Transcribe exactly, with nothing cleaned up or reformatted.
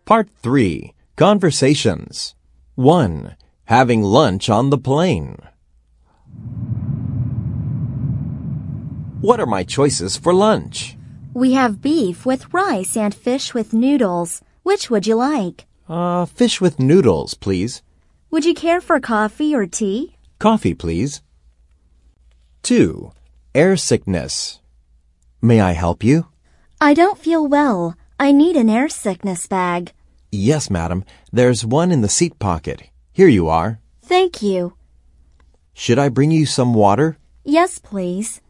Part three. Conversations. one. Having lunch on the plane. What are my choices for lunch? We have beef with rice and fish with noodles. Which would you like? Uh, fish with noodles, please. Would you care for coffee or tea? Coffee, please. two. Air sickness. May I help you? I don't feel well. I need an air sickness bag. Yes, madam. There's one in the seat pocket. Here you are. Thank you. Should I bring you some water? Yes, please.